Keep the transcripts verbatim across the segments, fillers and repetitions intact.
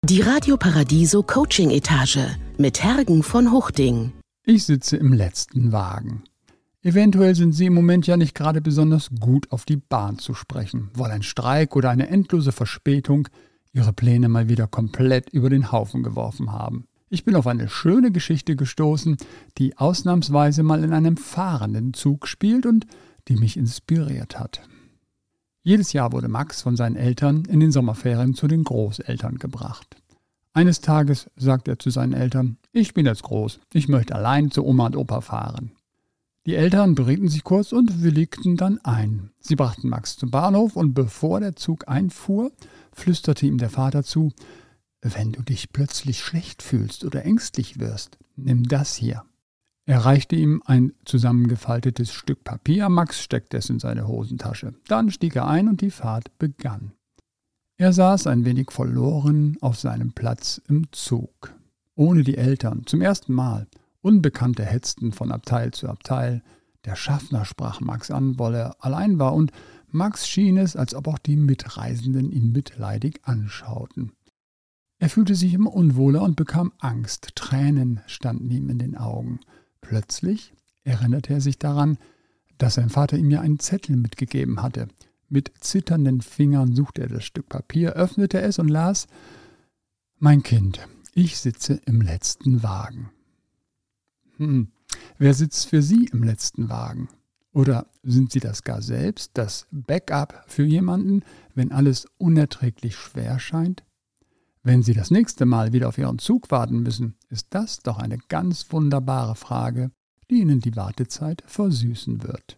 Die Radio Paradiso Coaching Etage mit Hergen von Huchting. Ich sitze im letzten Wagen. Eventuell sind Sie im Moment ja nicht gerade besonders gut auf die Bahn zu sprechen, weil ein Streik oder eine endlose Verspätung Ihre Pläne mal wieder komplett über den Haufen geworfen haben. Ich bin auf eine schöne Geschichte gestoßen, die ausnahmsweise mal in einem fahrenden Zug spielt und die mich inspiriert hat. Jedes Jahr wurde Max von seinen Eltern in den Sommerferien zu den Großeltern gebracht. Eines Tages sagt er zu seinen Eltern: Ich bin jetzt groß, ich möchte allein zu Oma und Opa fahren. Die Eltern berieten sich kurz und willigten dann ein. Sie brachten Max zum Bahnhof und bevor der Zug einfuhr, flüsterte ihm der Vater zu: Wenn du dich plötzlich schlecht fühlst oder ängstlich wirst, nimm das hier. Er reichte ihm ein zusammengefaltetes Stück Papier, Max steckte es in seine Hosentasche. Dann stieg er ein und die Fahrt begann. Er saß ein wenig verloren auf seinem Platz im Zug. Ohne die Eltern, zum ersten Mal. Unbekannte hetzten von Abteil zu Abteil. Der Schaffner sprach Max an, weil er allein war, und Max schien es, als ob auch die Mitreisenden ihn mitleidig anschauten. Er fühlte sich immer unwohler und bekam Angst. Tränen standen ihm in den Augen. Plötzlich erinnerte er sich daran, dass sein Vater ihm ja einen Zettel mitgegeben hatte. Mit zitternden Fingern suchte er das Stück Papier, öffnete es und las: Mein Kind, ich sitze im letzten Wagen. Hm, wer sitzt für Sie im letzten Wagen? Oder sind Sie das gar selbst, das Backup für jemanden, wenn alles unerträglich schwer scheint? Wenn Sie das nächste Mal wieder auf Ihren Zug warten müssen, ist das doch eine ganz wunderbare Frage, die Ihnen die Wartezeit versüßen wird.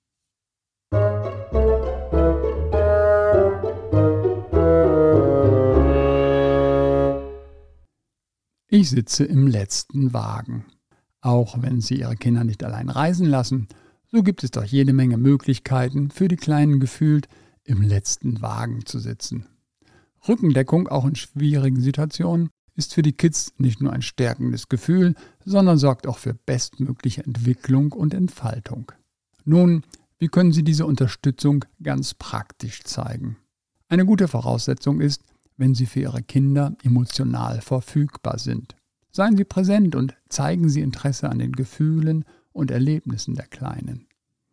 Ich sitze im letzten Wagen. Auch wenn Sie Ihre Kinder nicht allein reisen lassen, so gibt es doch jede Menge Möglichkeiten für die Kleinen gefühlt, im letzten Wagen zu sitzen. Rückendeckung, auch in schwierigen Situationen, ist für die Kids nicht nur ein stärkendes Gefühl, sondern sorgt auch für bestmögliche Entwicklung und Entfaltung. Nun, wie können Sie diese Unterstützung ganz praktisch zeigen? Eine gute Voraussetzung ist, wenn Sie für Ihre Kinder emotional verfügbar sind. Seien Sie präsent und zeigen Sie Interesse an den Gefühlen und Erlebnissen der Kleinen.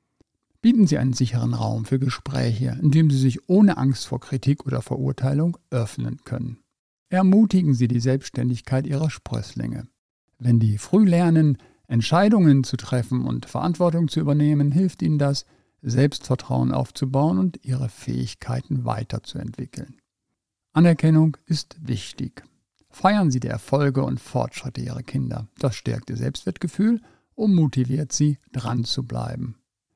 Bieten Sie einen sicheren Raum für Gespräche, in dem Sie sich ohne Angst vor Kritik oder Verurteilung öffnen können. Ermutigen Sie die Selbstständigkeit Ihrer Sprösslinge. Wenn die früh lernen, Entscheidungen zu treffen und Verantwortung zu übernehmen, hilft ihnen das, Selbstvertrauen aufzubauen und ihre Fähigkeiten weiterzuentwickeln. Anerkennung ist wichtig. Feiern Sie die Erfolge und Fortschritte Ihrer Kinder. Das stärkt Ihr Selbstwertgefühl und motiviert Sie, dran zu bleiben.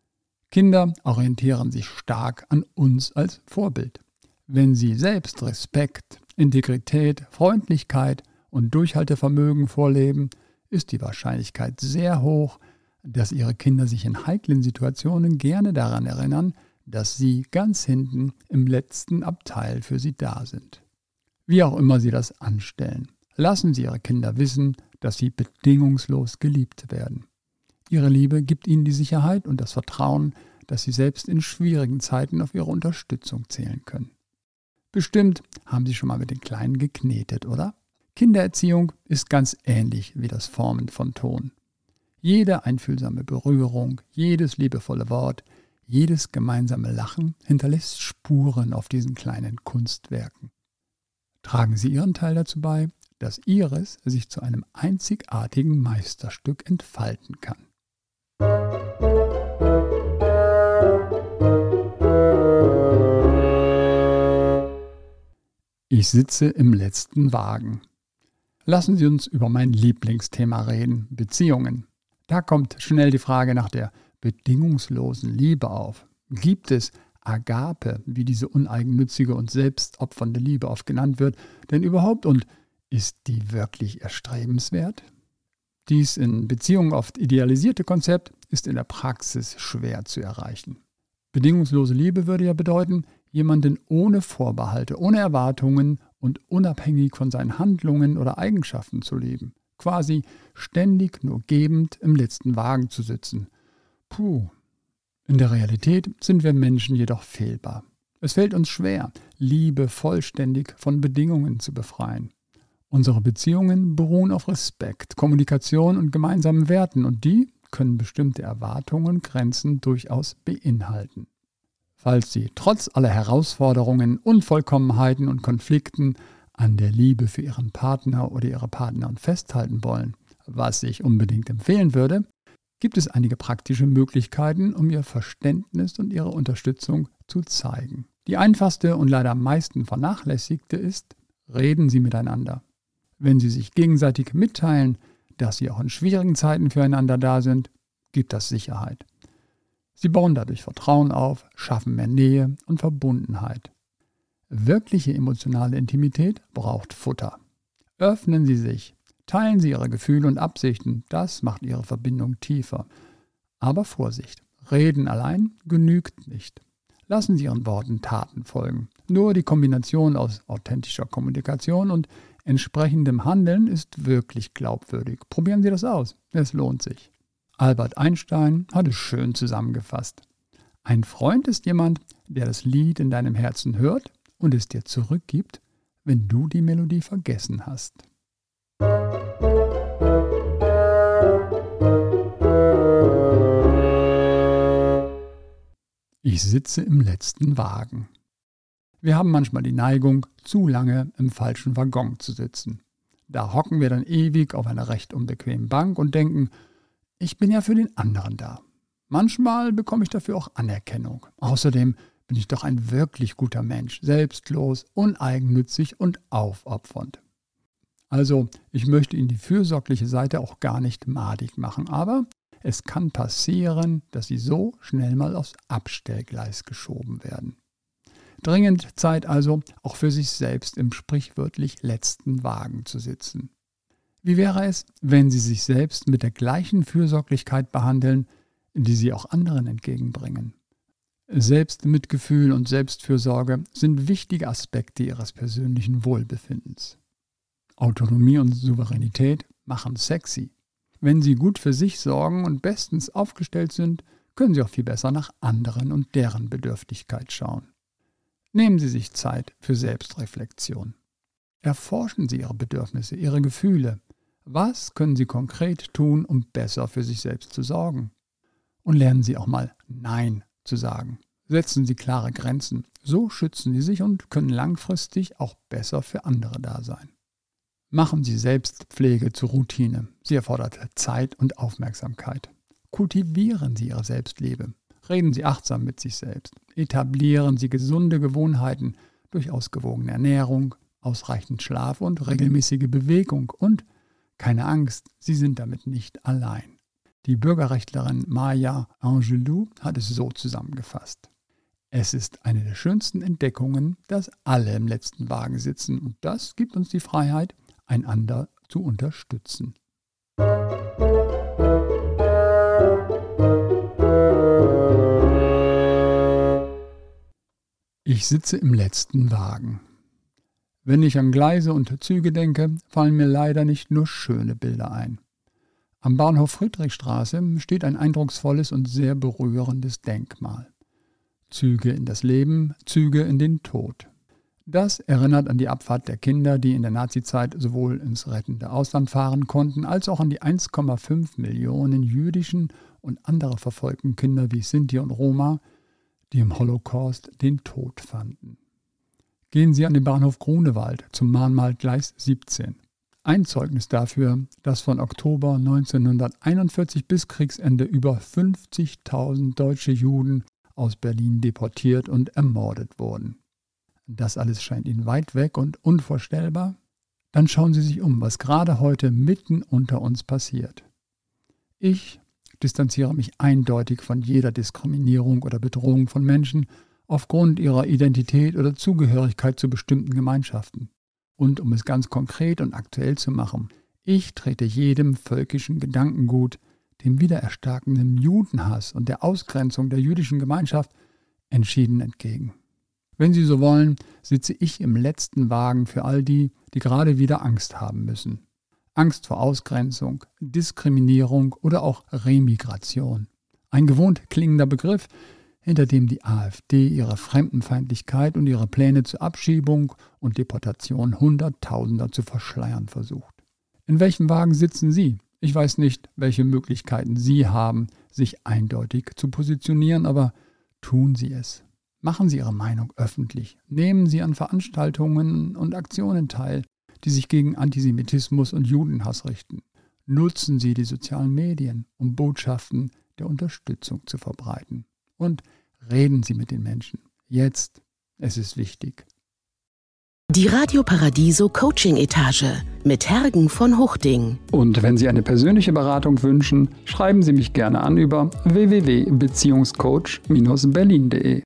Kinder orientieren sich stark an uns als Vorbild. Wenn sie selbst Respekt, Integrität, Freundlichkeit und Durchhaltevermögen vorleben, ist die Wahrscheinlichkeit sehr hoch, dass ihre Kinder sich in heiklen Situationen gerne daran erinnern, dass sie ganz hinten im letzten Abteil für sie da sind. Wie auch immer Sie das anstellen, lassen Sie Ihre Kinder wissen, dass sie bedingungslos geliebt werden. Ihre Liebe gibt ihnen die Sicherheit und das Vertrauen, dass sie selbst in schwierigen Zeiten auf ihre Unterstützung zählen können. Bestimmt haben Sie schon mal mit den Kleinen geknetet, oder? Kindererziehung ist ganz ähnlich wie das Formen von Ton. Jede einfühlsame Berührung, jedes liebevolle Wort, jedes gemeinsame Lachen hinterlässt Spuren auf diesen kleinen Kunstwerken. Tragen Sie Ihren Teil dazu bei, dass Ihres sich zu einem einzigartigen Meisterstück entfalten kann. Ich sitze im letzten Wagen. Lassen Sie uns über mein Lieblingsthema reden, Beziehungen. Da kommt schnell die Frage nach der bedingungslosen Liebe auf. Gibt es Agape, wie diese uneigennützige und selbstopfernde Liebe oft genannt wird, denn überhaupt, und ist die wirklich erstrebenswert? Dies in Beziehungen oft idealisierte Konzept ist in der Praxis schwer zu erreichen. Bedingungslose Liebe würde ja bedeuten, jemanden ohne Vorbehalte, ohne Erwartungen und unabhängig von seinen Handlungen oder Eigenschaften zu lieben. Quasi ständig nur gebend im letzten Wagen zu sitzen. Puh. In der Realität sind wir Menschen jedoch fehlbar. Es fällt uns schwer, Liebe vollständig von Bedingungen zu befreien. Unsere Beziehungen beruhen auf Respekt, Kommunikation und gemeinsamen Werten und die können bestimmte Erwartungen und Grenzen durchaus beinhalten. Falls Sie trotz aller Herausforderungen, Unvollkommenheiten und Konflikten an der Liebe für Ihren Partner oder Ihre Partnerin festhalten wollen, was ich unbedingt empfehlen würde, gibt es einige praktische Möglichkeiten, um Ihr Verständnis und Ihre Unterstützung zu zeigen. Die einfachste und leider am meisten vernachlässigte ist, reden Sie miteinander. Wenn Sie sich gegenseitig mitteilen, dass Sie auch in schwierigen Zeiten füreinander da sind, gibt das Sicherheit. Sie bauen dadurch Vertrauen auf, schaffen mehr Nähe und Verbundenheit. Wirkliche emotionale Intimität braucht Futter. Öffnen Sie sich, teilen Sie Ihre Gefühle und Absichten, das macht Ihre Verbindung tiefer. Aber Vorsicht, Reden allein genügt nicht. Lassen Sie Ihren Worten Taten folgen. Nur die Kombination aus authentischer Kommunikation und entsprechendem Handeln ist wirklich glaubwürdig. Probieren Sie das aus, es lohnt sich. Albert Einstein hat es schön zusammengefasst. Ein Freund ist jemand, der das Lied in deinem Herzen hört und es dir zurückgibt, wenn du die Melodie vergessen hast. Ich sitze im letzten Wagen. Wir haben manchmal die Neigung, zu lange im falschen Waggon zu sitzen. Da hocken wir dann ewig auf einer recht unbequemen Bank und denken, ich bin ja für den anderen da. Manchmal bekomme ich dafür auch Anerkennung. Außerdem bin ich doch ein wirklich guter Mensch, selbstlos, uneigennützig und aufopfernd. Also, ich möchte Ihnen die fürsorgliche Seite auch gar nicht madig machen, aber es kann passieren, dass Sie so schnell mal aufs Abstellgleis geschoben werden. Dringend Zeit also, auch für sich selbst im sprichwörtlich letzten Wagen zu sitzen. Wie wäre es, wenn Sie sich selbst mit der gleichen Fürsorglichkeit behandeln, die Sie auch anderen entgegenbringen? Selbstmitgefühl und Selbstfürsorge sind wichtige Aspekte Ihres persönlichen Wohlbefindens. Autonomie und Souveränität machen sexy. Wenn Sie gut für sich sorgen und bestens aufgestellt sind, können Sie auch viel besser nach anderen und deren Bedürftigkeit schauen. Nehmen Sie sich Zeit für Selbstreflexion. Erforschen Sie Ihre Bedürfnisse, Ihre Gefühle. Was können Sie konkret tun, um besser für sich selbst zu sorgen? Und lernen Sie auch mal Nein zu sagen. Setzen Sie klare Grenzen. So schützen Sie sich und können langfristig auch besser für andere da sein. Machen Sie Selbstpflege zur Routine. Sie erfordert Zeit und Aufmerksamkeit. Kultivieren Sie Ihre Selbstliebe. Reden Sie achtsam mit sich selbst. Etablieren Sie gesunde Gewohnheiten durch ausgewogene Ernährung, ausreichend Schlaf und regelmäßige Bewegung. Und keine Angst, Sie sind damit nicht allein. Die Bürgerrechtlerin Maya Angelou hat es so zusammengefasst. Es ist eine der schönsten Entdeckungen, dass alle im letzten Wagen sitzen und das gibt uns die Freiheit, einander zu unterstützen. Ich sitze im letzten Wagen. Wenn ich an Gleise und Züge denke, fallen mir leider nicht nur schöne Bilder ein. Am Bahnhof Friedrichstraße steht ein eindrucksvolles und sehr berührendes Denkmal. Züge in das Leben, Züge in den Tod. Das erinnert an die Abfahrt der Kinder, die in der Nazizeit sowohl ins rettende Ausland fahren konnten, als auch an die eins Komma fünf Millionen jüdischen und andere verfolgten Kinder wie Sinti und Roma, die im Holocaust den Tod fanden. Gehen Sie an den Bahnhof Grunewald zum Mahnmal Gleis siebzehn. Ein Zeugnis dafür, dass von Oktober neunzehnhunderteinundvierzig bis Kriegsende über fünfzigtausend deutsche Juden aus Berlin deportiert und ermordet wurden. Das alles scheint Ihnen weit weg und unvorstellbar? Dann schauen Sie sich um, was gerade heute mitten unter uns passiert. Ich distanziere mich eindeutig von jeder Diskriminierung oder Bedrohung von Menschen aufgrund ihrer Identität oder Zugehörigkeit zu bestimmten Gemeinschaften. Und um es ganz konkret und aktuell zu machen, ich trete jedem völkischen Gedankengut, dem wiedererstarkenden Judenhass und der Ausgrenzung der jüdischen Gemeinschaft entschieden entgegen. Wenn Sie so wollen, sitze ich im letzten Wagen für all die, die gerade wieder Angst haben müssen. Angst vor Ausgrenzung, Diskriminierung oder auch Remigration. Ein gewohnt klingender Begriff, hinter dem die AfD ihre Fremdenfeindlichkeit und ihre Pläne zur Abschiebung und Deportation Hunderttausender zu verschleiern versucht. In welchem Wagen sitzen Sie? Ich weiß nicht, welche Möglichkeiten Sie haben, sich eindeutig zu positionieren, aber tun Sie es. Machen Sie Ihre Meinung öffentlich. Nehmen Sie an Veranstaltungen und Aktionen teil, die sich gegen Antisemitismus und Judenhass richten. Nutzen Sie die sozialen Medien, um Botschaften der Unterstützung zu verbreiten. Und reden Sie mit den Menschen. Jetzt, es ist wichtig. Die Radio Paradiso Coaching Etage mit Hergen von Huchting. Und wenn Sie eine persönliche Beratung wünschen, schreiben Sie mich gerne an über w w w punkt beziehungscoach Bindestrich berlin punkt de.